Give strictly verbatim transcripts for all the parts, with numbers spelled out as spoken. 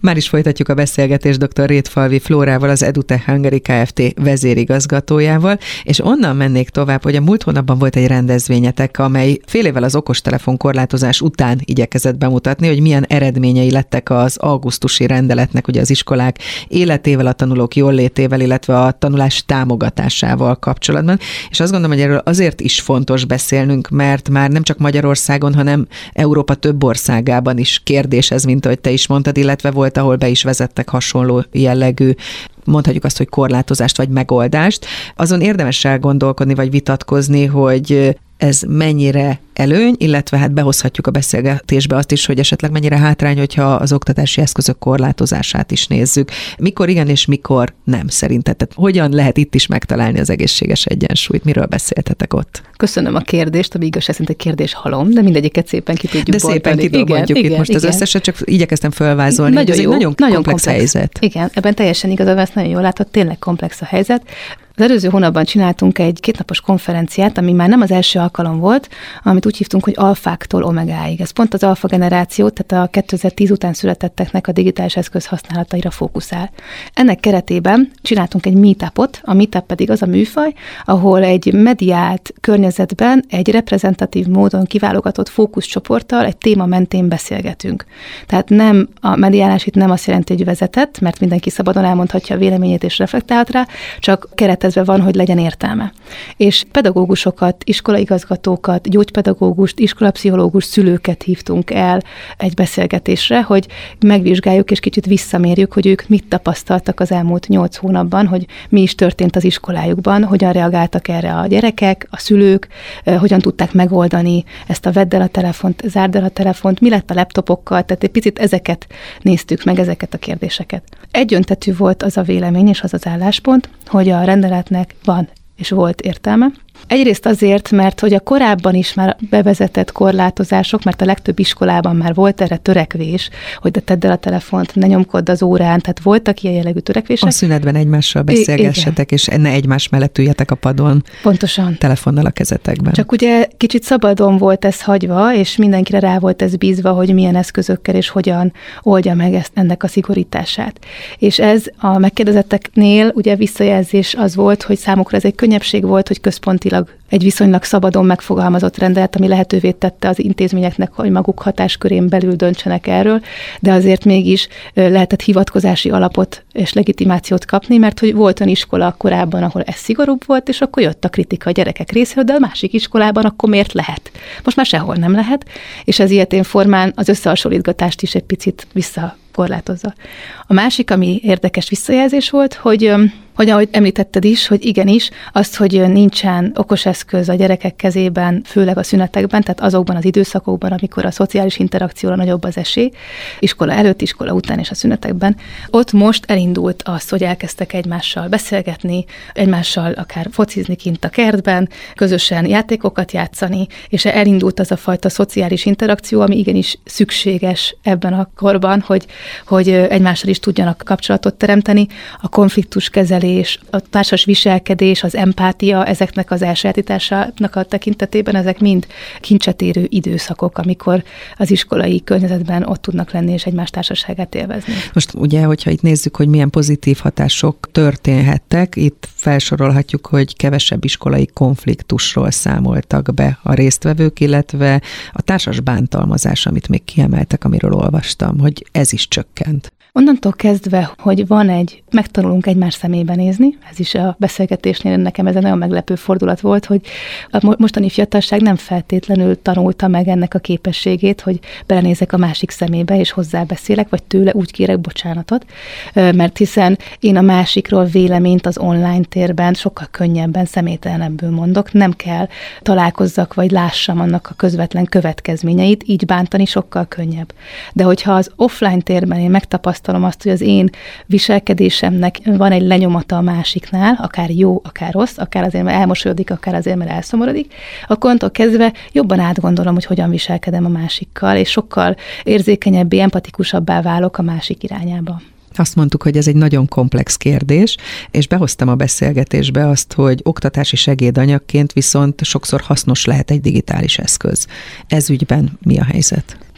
Már is folytatjuk a beszélgetést dr. Rétfalvi Flórával, az EduTech Hungary Kft. Vezérigazgatójával, és onnan mennék tovább, hogy a múlt hónapban volt egy rendezvényetek, amely fél évvel az okostelefon korlátozás után igyekezett bemutatni, hogy milyen eredményei lettek az augusztusi rendeletnek, ugye az iskolák életével, a tanulók jóllétével, illetve a tanulás támogatásával kapcsolatban. És azt gondolom, hogy erről azért is fontos beszélnünk, mert már nem csak Magyarországon, hanem Európa több országában is kérdés ez, mint ahogy te is mondtad, illetve volt, ahol be is vezettek hasonló jellegű, mondhatjuk azt, hogy korlátozást vagy megoldást. Azon érdemes elgondolkodni vagy vitatkozni, hogy ez mennyire előny, illetve hát behozhatjuk a beszélgetésbe azt is, hogy esetleg mennyire hátrány, hogyha az oktatási eszközök korlátozását is nézzük. Mikor igen és mikor nem szerinted? Tehát hogyan lehet itt is megtalálni az egészséges egyensúlyt? Miről beszéltetek ott? Köszönöm a kérdést, ami igazság szerint egy kérdés halom, de mindegyiket szépen ki tudjuk De szépen kidolgozzuk itt most igen. Az összeset, csak igyekeztem felvázolni. Nagyon ez jó, egy nagyon, nagyon komplex, komplex helyzet. Igen, ebben teljesen igazad, ezt nagyon jól látod, tényleg komplex a helyzet. Az előző hónapban csináltunk egy kétnapos konferenciát, ami már nem az első alkalom volt, amit úgy hívtunk, hogy alfáktól omegáig. Ez pont az alfa generáció, tehát a kétezer-tíz után születetteknek a digitális eszköz használataira fókuszál. Ennek keretében csináltunk egy meetupot, a meetup pedig az a műfaj, ahol egy mediált környezetben egy reprezentatív módon kiválogatott fókuszcsoporttal egy téma mentén beszélgetünk. Tehát nem a mediálás itt nem azt jelenti, hogy vezetett, mert mindenki szabadon elmondhatja a véleményét és reflektálhat rá, csak keret van, hogy legyen értelme. És pedagógusokat, iskolaigazgatókat, gyógypedagógust, iskolapszichológust, szülőket hívtunk el egy beszélgetésre, hogy megvizsgáljuk és kicsit visszamérjük, hogy ők mit tapasztaltak az elmúlt nyolc hónapban, hogy mi is történt az iskolájukban, hogyan reagáltak erre a gyerekek, a szülők, hogyan tudták megoldani ezt a vedd el a telefont, zárd el a telefont, mi lett a laptopokkal, tehát egy picit ezeket néztük meg, ezeket a kérdéseket. Egyöntetű volt az a vélemény és az az álláspont, hogy a rendeletnek van és volt értelme. Egyrészt azért, mert hogy a korábban is már bevezetett korlátozások, mert a legtöbb iskolában már volt erre törekvés, hogy de tedd el a telefont, ne nyomkodd az órán, tehát voltak ilyen jellegű törekvések. A szünetben egymással beszélgessetek, I- és ne egymás mellett üljetek a padon. Pontosan. Telefonnal a kezetekben. Csak ugye kicsit szabadon volt ez hagyva, és mindenkire rá volt ez bízva, hogy milyen eszközökkel és hogyan oldja meg ezt, ennek a szigorítását. És ez a megkérdezetteknél ugye visszajelzés az volt, hogy számukra ez egy könnyebbség volt, hogy központilag egy viszonylag szabadon megfogalmazott rendelet, ami lehetővé tette az intézményeknek, hogy maguk hatáskörén belül döntsenek erről, de azért mégis lehetett hivatkozási alapot és legitimációt kapni, mert hogy volt olyan iskola korábban, ahol ez szigorúbb volt, és akkor jött a kritika a gyerekek részéről, de a másik iskolában akkor miért lehet? Most már sehol nem lehet, és ez ilyetén formán az összehasonlítgatást is egy picit visszakorlátozza. A másik, ami érdekes visszajelzés volt, hogy hogy ahogy említetted is, hogy igenis, azt, hogy nincsen okos eszköz a gyerekek kezében, főleg a szünetekben, tehát azokban az időszakokban, amikor a szociális interakcióra nagyobb az esély, iskola előtt, iskola után és a szünetekben, ott most elindult az, hogy elkezdtek egymással beszélgetni, egymással akár focizni kint a kertben, közösen játékokat játszani, és elindult az a fajta szociális interakció, ami igenis szükséges ebben a korban, hogy, hogy egymással is tudjanak kapcsolatot teremteni, a konfliktuskezelés, a társas viselkedés, az empátia, ezeknek az elsajátításának a tekintetében, ezek mind kincset érő időszakok, amikor az iskolai környezetben ott tudnak lenni, és egymás társaságát élvezni. Most ugye, hogyha itt nézzük, hogy milyen pozitív hatások történhettek, itt felsorolhatjuk, hogy kevesebb iskolai konfliktusról számoltak be a résztvevők, illetve a társas bántalmazás, amit még kiemeltek, amiről olvastam, hogy ez is csökkent. Onnantól kezdve, hogy van egy, megtanulunk egymás szemébe nézni, ez is a beszélgetésnél nekem ez egy nagyon meglepő fordulat volt, hogy a mostani fiatalság nem feltétlenül tanulta meg ennek a képességét, hogy belenézek a másik szemébe, és hozzá beszélek, vagy tőle úgy kérek bocsánatot, mert hiszen én a másikról véleményt az online térben sokkal könnyebben, személytelenebből mondok, nem kell találkozzak, vagy lássam annak a közvetlen következményeit, így bántani sokkal könnyebb. De hogyha az offline térben én megtapasztalom azt, hogy az én viselkedésemnek van egy lenyomata a másiknál, akár jó, akár rossz, akár azért, mert elmosolyodik, akár azért, mert elszomorodik, akkor onnantól kezdve jobban átgondolom, hogy hogyan viselkedem a másikkal, és sokkal érzékenyebbé, empatikusabbá válok a másik irányába. Azt mondtuk, hogy ez egy nagyon komplex kérdés, és behoztam a beszélgetésbe azt, hogy oktatási segédanyagként viszont sokszor hasznos lehet egy digitális eszköz. Ez ügyben mi a helyzet?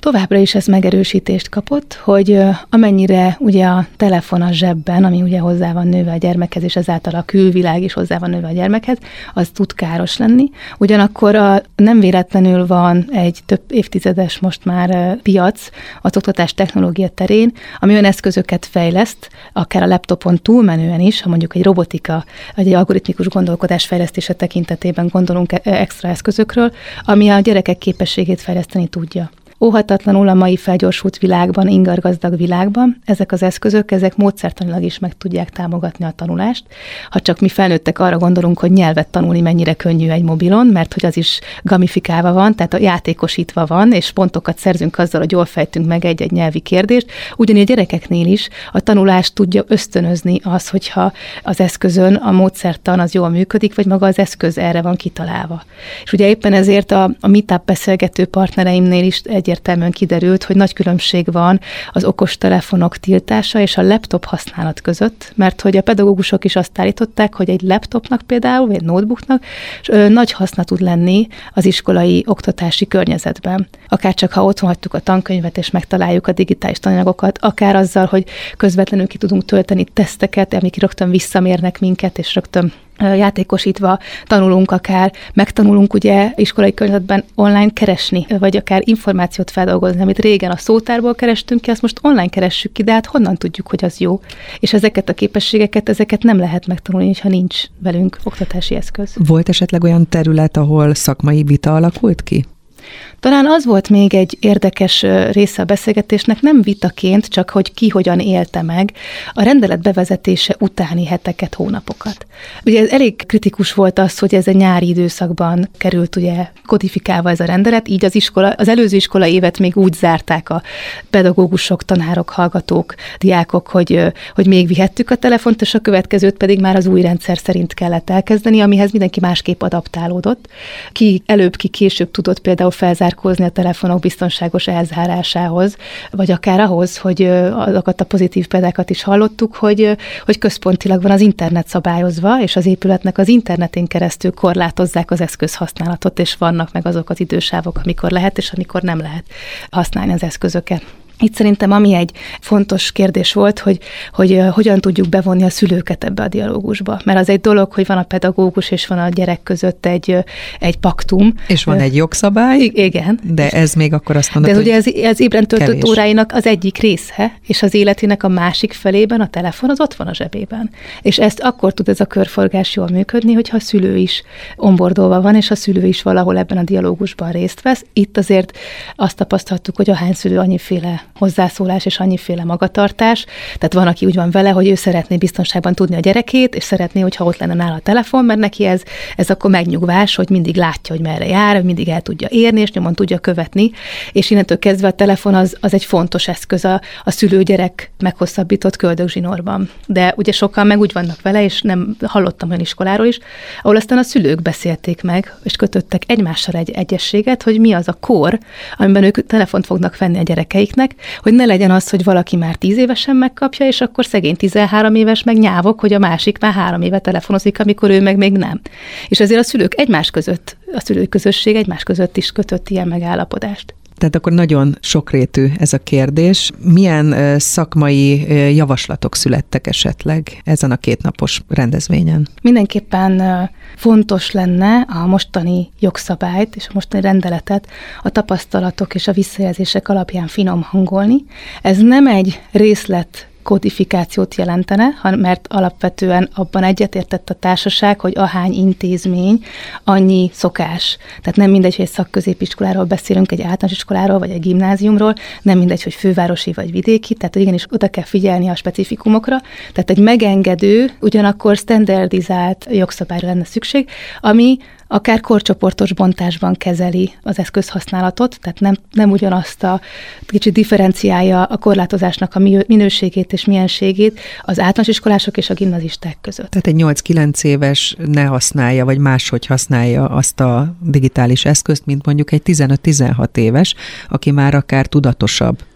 Továbbra is ez megerősítést kapott, hogy amennyire ugye a telefon a zsebben, ami ugye hozzá van nőve a gyermekhez, és ezáltal a külvilág is hozzá van nőve a gyermekhez, az tud káros lenni. Ugyanakkor a, nem véletlenül van egy több évtizedes most már piac az oktatás technológia terén, ami olyan eszközöket fejleszt, akár a laptopon túlmenően is, ha mondjuk egy robotika, vagy egy algoritmikus gondolkodás fejlesztése tekintetében gondolunk extra eszközökről, ami a gyerekek képességét fejleszteni tudja. Óhatatlanul a mai felgyorsult világban, ingargazdag világban ezek az eszközök, ezek módszertanilag is meg tudják támogatni a tanulást. Ha csak mi felnőttek arra gondolunk, hogy nyelvet tanulni mennyire könnyű egy mobilon, mert hogy az is gamifikálva van, tehát a játékosítva van, és pontokat szerzünk azzal, hogy jól fejtünk meg egy-egy nyelvi kérdést. Ugyanígy a gyerekeknél is a tanulást tudja ösztönözni az, hogyha az eszközön a módszertan az jól működik, vagy maga az eszköz erre van kitalálva. És ugye éppen ezért a, a Meetup beszélgető partnereimnél is egy egyértelműen kiderült, hogy nagy különbség van az okostelefonok tiltása és a laptop használat között, mert hogy a pedagógusok is azt állították, hogy egy laptopnak például, vagy egy notebooknak nagy haszna tud lenni az iskolai oktatási környezetben. Akár csak ha otthon hagytuk a tankönyvet, és megtaláljuk a digitális tananyagokat, akár azzal, hogy közvetlenül ki tudunk tölteni teszteket, amik rögtön visszamérnek minket, és rögtön játékosítva tanulunk, akár megtanulunk ugye iskolai környezetben online keresni, vagy akár információt feldolgozni, amit régen a szótárból kerestünk ki, azt most online keressük ki, de hát honnan tudjuk, hogy az jó? És ezeket a képességeket, ezeket nem lehet megtanulni, ha nincs velünk oktatási eszköz. Volt esetleg olyan terület, ahol szakmai vita alakult ki? Talán az volt még egy érdekes része a beszélgetésnek, nem vitaként, csak hogy ki hogyan élte meg a rendelet bevezetése utáni heteket, hónapokat. Ugye ez elég kritikus volt az, hogy ez a nyári időszakban került ugye kodifikálva ez a rendelet, így az iskola, az előző iskola évet még úgy zárták a pedagógusok, tanárok, hallgatók, diákok, hogy, hogy még vihettük a telefont, és a következőt pedig már az új rendszer szerint kellett elkezdeni, amihez mindenki másképp adaptálódott. Ki előbb, ki később tudott például felzárkózni a telefonok biztonságos elzárásához, vagy akár ahhoz, hogy azokat a pozitív példákat is hallottuk, hogy, hogy központilag van az internet szabályozva, és az épületnek az internetén keresztül korlátozzák az eszközhasználatot, és vannak meg azok az idősávok, amikor lehet, és amikor nem lehet használni az eszközöket. Itt szerintem ami egy fontos kérdés volt, hogy, hogy hogyan tudjuk bevonni a szülőket ebbe a dialógusba. Mert az egy dolog, hogy van a pedagógus és van a gyerek között egy, egy paktum. És van egy jogszabály. Igen. De ez még akkor azt mondod, de hogy ugye ez, ez ébren töltött kevés. Óráinak az egyik része, és az életének a másik felében a telefon az ott van a zsebében. És ezt akkor tud ez a körforgás jól működni, hogyha a szülő is onboardolva van, és a szülő is valahol ebben a dialógusban részt vesz. Itt azért azt tapasztaltuk, hogy ahány szülő annyiféle hozzászólás és annyiféle magatartás. Tehát van, aki úgy van vele, hogy ő szeretné biztonságban tudni a gyerekét, és szeretné, hogyha ott lenne nála a telefon, mert neki ez, ez akkor megnyugvás, hogy mindig látja, hogy merre jár, hogy mindig el tudja érni, és nyomon tudja követni. És innentől kezdve a telefon az, az egy fontos eszköz a, a szülő-gyerek meghosszabbított köldögzsinórban. De ugye sokan meg úgy vannak vele, és nem hallottam olyan iskoláról is, ahol aztán a szülők beszélték meg, és kötöttek egymással egy egyességet, hogy mi az a kor, amiben ők telefont fognak venni a gyerekeiknek, hogy ne legyen az, hogy valaki már tíz évesen megkapja, és akkor szegény tizenhárom éves meg nyávok, hogy a másik már három éve telefonozik, amikor ő meg még nem. És ezért a szülők egymás között, a szülői közösség egymás között is kötött ilyen megállapodást. Tehát akkor nagyon sokrétű ez a kérdés. Milyen szakmai javaslatok születtek esetleg ezen a kétnapos rendezvényen? Mindenképpen fontos lenne a mostani jogszabályt és a mostani rendeletet a tapasztalatok és a visszajelzések alapján finom hangolni. Ez nem egy részlet kodifikációt jelentene, mert alapvetően abban egyetértett a társaság, hogy ahány intézmény, annyi szokás. Tehát nem mindegy, hogy egy szakközépiskoláról beszélünk, egy általános iskoláról, vagy egy gimnáziumról, nem mindegy, hogy fővárosi vagy vidéki, tehát hogy igenis oda kell figyelni a specifikumokra. Tehát egy megengedő, ugyanakkor standardizált jogszabályra lenne szükség, ami akár korcsoportos bontásban kezeli az eszközhasználatot, tehát nem, nem ugyanazt a kicsit differenciálja a korlátozásnak a minőségét és mienségét az általános iskolások és a gimnazisták között. Tehát egy nyolc-kilenc éves ne használja, vagy máshogy használja azt a digitális eszközt, mint mondjuk egy tizenöt-tizenhat éves, aki már akár tudatosabb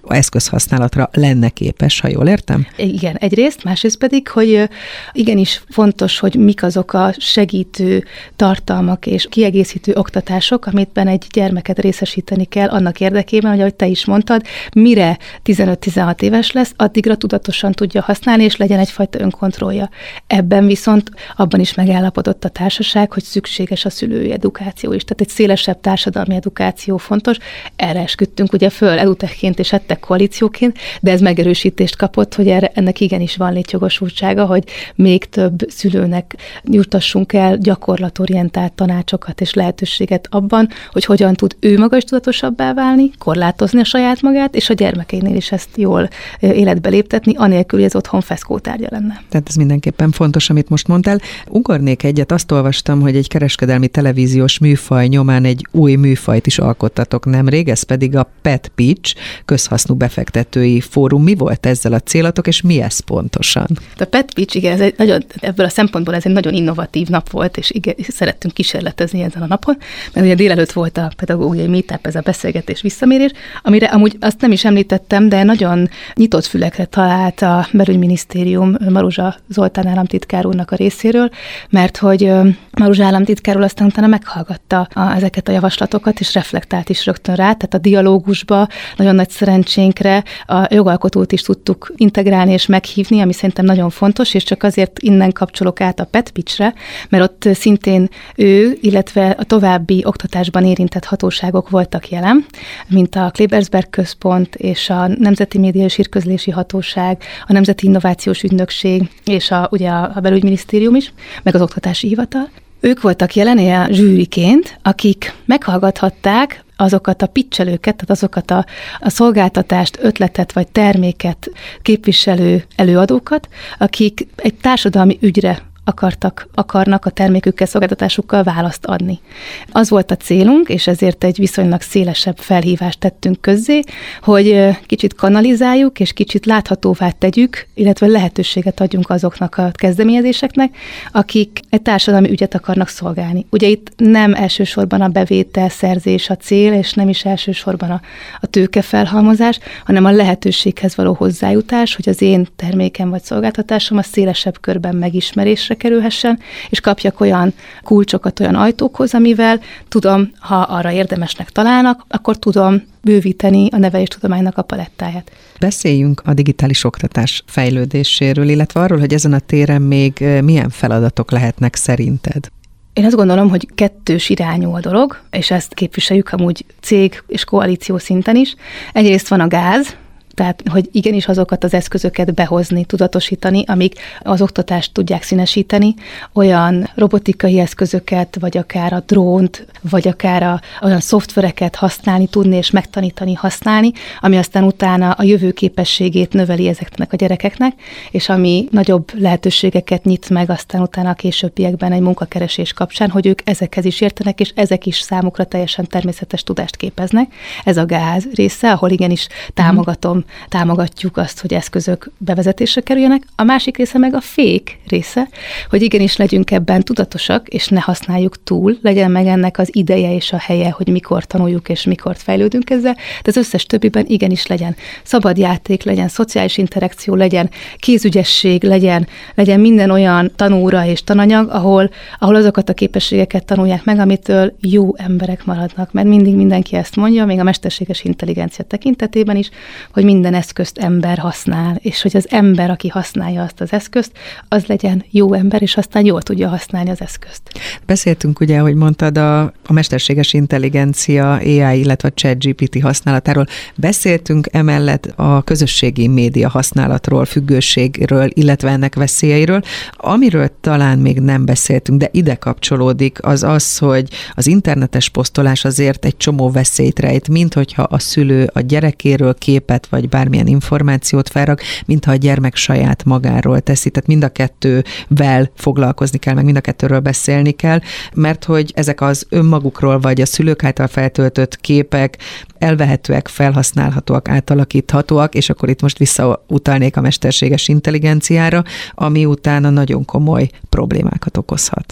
eszközhasználatra lenne képes, ha jól értem? Igen, egyrészt, másrészt pedig, hogy igenis fontos, hogy mik azok a segítő tartalmak és kiegészítő oktatások, amitben egy gyermeket részesíteni kell annak érdekében, hogy ahogy te is mondtad, mire tizenöt-tizenhat éves lesz, addigra tudatosan tudja használni, és legyen egyfajta önkontrollja. Ebben viszont abban is megállapodott a társaság, hogy szükséges a szülői edukáció is. Tehát egy szélesebb társadalmi edukáció fontos. Erre esküdtünk ugye föl edutechként és edtech koalícióként, de ez megerősítést kapott, hogy erre, ennek igenis van létjogosultsága, hogy még több szülőnek juttassunk el gyakorlatorientált tanácsokat és lehetőséget abban, hogy hogyan tud ő maga is tudatosabbá válni, korlátozni a saját magát, és a gyermekeinél is ezt jól életbe léptetni, anélkül, hogy ez otthon feszkótárgya lenne. Tehát ez mindenképpen fontos, amit most mondtál. Ugornék egyet, azt olvastam, hogy egy kereskedelmi televíziós műfaj nyomán egy új műfajt is alkottatok nemrég, ez pedig a Pet Pitch, közhasznú befektetői fórum. Mi volt ezzel a célatok, és mi ez pontosan? A Pet Pitch, igen, ez egy nagyon, ebből a szempontból ez egy nagyon innovatív nap volt, és igen, szerettünk kísérletezni ezen a napon, mert ugye délelőtt volt a pedagógiai meetup, ez a beszélgetés visszamérés, amire amúgy azt nem is említettem, de nagyon nyitott fülekre talált a Belügyminisztérium Maruzsa Zoltán államtitkár úrnak a részéről, mert hogy Maruzsa államtitkár úr aztán utána meghallgatta a, ezeket a javaslatokat, és reflektált is rögtön rá, tehát a dialógusba nagyon nagy szerencsénkre a jogalkotót is tudtuk integrálni és meghívni, ami szerintem nagyon fontos, és csak azért innen kapcsolok át a Pet Pitchre, mert ott szintén ő, illetve a további oktatásban érintett hatóságok voltak jelen, mint a Klebersberg Központ és a Nemzeti Média és Hírközlési Hatóság, a Nemzeti Innovációs Ügynökség és a, ugye a Belügyminisztérium is, meg az Oktatási Hivatal. Ők voltak jelen a zsűriként, akik meghallgathatták azokat a pitchelőket, tehát azokat a, a szolgáltatást, ötletet vagy terméket képviselő előadókat, akik egy társadalmi ügyre akartak, akarnak a termékükkel, szolgáltatásukkal választ adni. Az volt a célunk, és ezért egy viszonylag szélesebb felhívást tettünk közzé, hogy kicsit kanalizáljuk, és kicsit láthatóvá tegyük, illetve lehetőséget adjunk azoknak a kezdeményezéseknek, akik egy társadalmi ügyet akarnak szolgálni. Ugye itt nem elsősorban a bevételszerzés a cél, és nem is elsősorban a, a tőkefelhalmozás, hanem a lehetőséghez való hozzájutás, hogy az én termékem vagy szolgáltatásom a szélesebb körben megismerésre kerülhessen, és kapjak olyan kulcsokat, olyan ajtókhoz, amivel tudom, ha arra érdemesnek találnak, akkor tudom bővíteni a neveléstudománynak a palettáját. Beszéljünk a digitális oktatás fejlődéséről, illetve arról, hogy ezen a téren még milyen feladatok lehetnek szerinted? Én azt gondolom, hogy kettős irányú a dolog, és ezt képviseljük amúgy cég és koalíció szinten is. Egyrészt van a gáz, tehát, hogy igenis azokat az eszközöket behozni, tudatosítani, amik az oktatást tudják színesíteni, olyan robotikai eszközöket, vagy akár a drónt, vagy akár a, olyan szoftvereket használni, tudni és megtanítani használni, ami aztán utána a jövő képességét növeli ezeknek a gyerekeknek, és ami nagyobb lehetőségeket nyit meg aztán utána a későbbiekben egy munkakeresés kapcsán, hogy ők ezekhez is értenek, és ezek is számukra teljesen természetes tudást képeznek. Ez a gáz része, ahol igenis támogatom, támogatjuk azt, hogy eszközök bevezetésre kerüljenek. A másik része meg a fék része, hogy igenis legyünk ebben tudatosak, és ne használjuk túl, legyen meg ennek az ideje és a helye, hogy mikor tanuljuk és mikor fejlődünk ezzel, de az összes többiben igenis legyen szabad játék, legyen szociális interakció, legyen kézügyesség, legyen, legyen minden olyan tanóra és tananyag, ahol, ahol azokat a képességeket tanulják meg, amitől jó emberek maradnak, mert mindig mindenki ezt mondja, még a mesterséges intelligencia tekintetében is, hogy minden eszközt ember használ, és hogy az ember, aki használja azt az eszközt, az legyen jó ember, és aztán jól tudja használni az eszközt. Beszéltünk ugye, ahogy mondtad, a, a mesterséges intelligencia, á i, illetve a ChatGPT használatáról. Beszéltünk emellett a közösségi média használatról, függőségről, illetve ennek veszélyeiről. Amiről talán még nem beszéltünk, de ide kapcsolódik, az az, hogy az internetes posztolás azért egy csomó veszélyt rejt, mint hogyha a szülő a gyerekéről képet vagy bármilyen információt felrak, mintha a gyermek saját magáról teszi. Tehát mind a kettővel foglalkozni kell, meg mind a kettőről beszélni kell, mert hogy ezek az önmagukról vagy a szülők által feltöltött képek elvehetőek, felhasználhatóak, átalakíthatóak, és akkor itt most visszautalnék a mesterséges intelligenciára, ami utána nagyon komoly problémákat okozhat.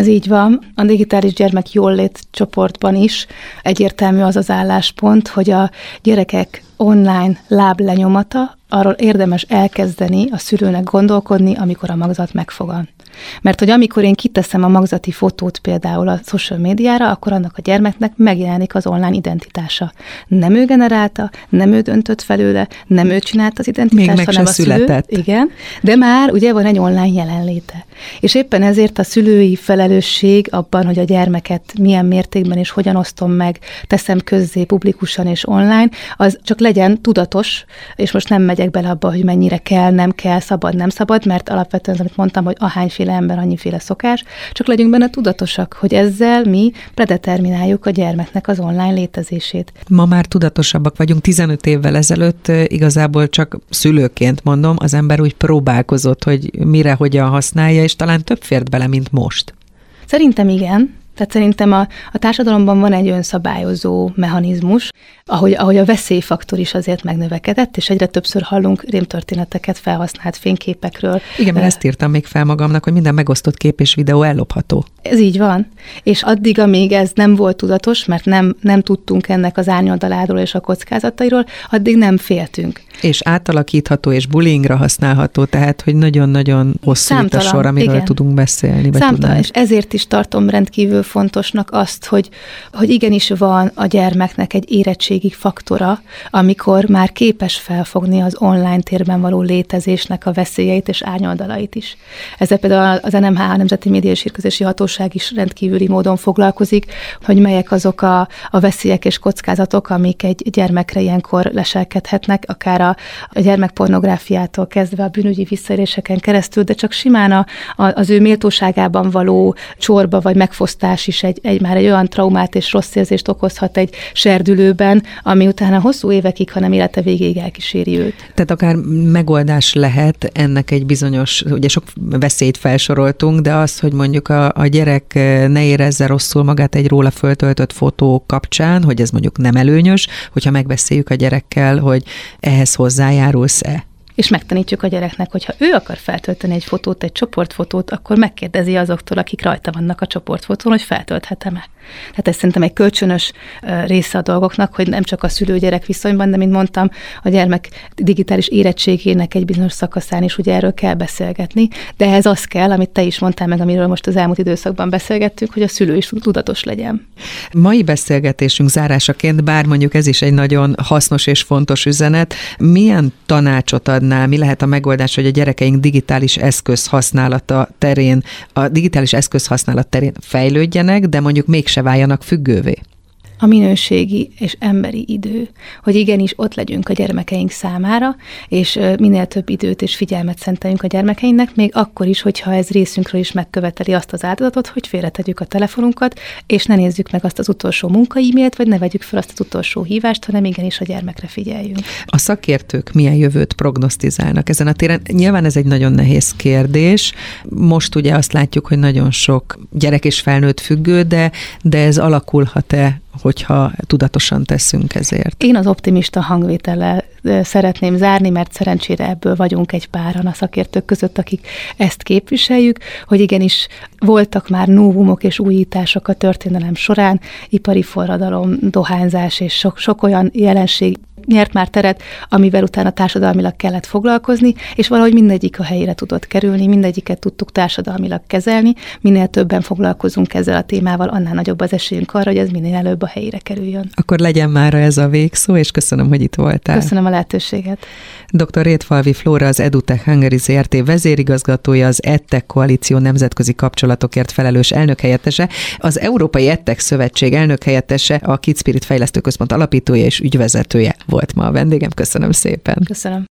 Ez így van. A digitális gyermek jólét csoportban is egyértelmű az az álláspont, hogy a gyerekek online láblenyomata, arról érdemes elkezdeni a szülőnek gondolkodni, amikor a magzat megfogan. Mert hogy amikor én kiteszem a magzati fotót például a social médiára, akkor annak a gyermeknek megjelenik az online identitása. Nem ő generálta, nem ő döntött felőle, nem ő csinált az identitást, még hanem meg a született. szülő. Igen, de már ugye van egy online jelenléte. És éppen ezért a szülői felelősség abban, hogy a gyermeket milyen mértékben és hogyan osztom meg, teszem közzé publikusan és online, az csak legyen tudatos, és most nem megyek bele abba, hogy mennyire kell, nem kell, szabad, nem szabad, mert alapvetően, amit mondtam, hogy ahányféle ember, annyiféle szokás, csak legyünk benne tudatosak, hogy ezzel mi predetermináljuk a gyermeknek az online létezését. Ma már tudatosabbak vagyunk, tizenöt évvel ezelőtt igazából csak szülőként mondom, az ember úgy próbálkozott, hogy mire, hogyan használja, és talán több fért bele, mint most. Szerintem igen. Tehát szerintem a, a társadalomban van egy önszabályozó mechanizmus, ahogy, ahogy a veszélyfaktor is azért megnövekedett, és egyre többször hallunk rémtörténeteket felhasznált fényképekről. Igen, mert ezt írtam még fel magamnak, hogy minden megosztott kép és videó ellopható. Ez így van. És addig, amíg ez nem volt tudatos, mert nem, nem tudtunk ennek az árnyoldaláról és a kockázatairól, addig nem féltünk. És átalakítható és bullyingra használható, tehát, hogy nagyon-nagyon hosszú a sor, amiről igen. tudunk beszélni. Számtalan, és ezért is tartom rendkívül fontosnak azt, hogy, hogy igenis van a gyermeknek egy érettségi faktora, amikor már képes felfogni az online térben való létezésnek a veszélyeit és árnyoldalait is. Ezzel például az en em há, a Nemzeti Média és Hírközlési Hatóság is rendkívüli módon foglalkozik, hogy melyek azok a, a veszélyek és kockázatok, amik egy gyermekre ilyenkor leselkedhetnek, akár a, a gyermekpornográfiától kezdve a bűnügyi visszaéléseken keresztül, de csak simán a, a, az ő méltóságában való csorba vagy megfosztás is egy, egy, már egy olyan traumát és rossz érzést okozhat egy serdülőben, ami utána hosszú évekig, hanem élete végéig elkíséri őt. Tehát akár megoldás lehet ennek egy bizonyos, ugye sok veszélyt felsoroltunk, de az, hogy mondjuk a, a gyerek ne érezze rosszul magát egy róla föltöltött fotó kapcsán, hogy ez mondjuk nem előnyös, hogyha megbeszéljük a gyerekkel, hogy ehhez hozzájárulsz-e. És megtanítjuk a gyereknek, hogy ha ő akar feltölteni egy fotót, egy csoportfotót, akkor megkérdezi azoktól, akik rajta vannak a csoportfotón, hogy feltölthetem-e. Tehát ez szerintem egy kölcsönös része a dolgoknak, hogy nem csak a szülő-gyerek viszonyban, de mint mondtam, a gyermek digitális érettségének egy bizonyos szakaszán is ugye erről kell beszélgetni, de ehhez az kell, amit te is mondtál meg, amiről most az elmúlt időszakban beszélgettünk, hogy a szülő is tudatos legyen. Mai beszélgetésünk zárásaként, bár mondjuk ez is egy nagyon hasznos és fontos üzenet, milyen tanácsot adnál, mi lehet a megoldás, hogy a gyerekeink digitális eszköz használata terén, a digitális eszköz használat terén fejlődjenek, de mondjuk mégse váljanak függővé? A minőségi és emberi idő, hogy igenis ott legyünk a gyermekeink számára, és minél több időt és figyelmet szenteljünk a gyermekeinknek, még akkor is, hogyha ez részünkről is megköveteli azt az áldozatot, hogy félretegyük a telefonunkat, és ne nézzük meg azt az utolsó munka-e-mailt, vagy ne vegyük fel azt az utolsó hívást, hanem igenis a gyermekre figyeljünk. A szakértők milyen jövőt prognosztizálnak ezen a téren? Nyilván ez egy nagyon nehéz kérdés. Most ugye azt látjuk, hogy nagyon sok gyerek és felnőtt függő, de, de ez alakulhat-e, hogyha tudatosan teszünk ezért? Én az optimista hangvétellel szeretném zárni, mert szerencsére ebből vagyunk egy páran a szakértők között, akik ezt képviseljük, hogy igenis voltak már novumok és újítások a történelem során, ipari forradalom, dohányzás és sok, sok olyan jelenség nyert már teret, amivel utána társadalmilag kellett foglalkozni, és valahogy mindegyik a helyére tudott kerülni, mindegyiket tudtuk társadalmilag kezelni, minél többen foglalkozunk ezzel a témával, annál nagyobb az esélyünk arra, hogy ez minél előbb a helyére kerüljön. Akkor legyen mára ez a végszó, és köszönöm, hogy itt voltál. Köszönöm a lehetőséget. doktor Rétfalvi Flóra, az EduTech Hungary Zrt. Vezérigazgatója, az EdTech Koalíció nemzetközi kapcsolatokért felelős elnökhelyettese, az Európai EdTech Szövetség elnökhelyettese, a Kidspirit Fejlesztő Központ alapítója és ügyvezetője volt ma a vendégem. Köszönöm szépen. Köszönöm.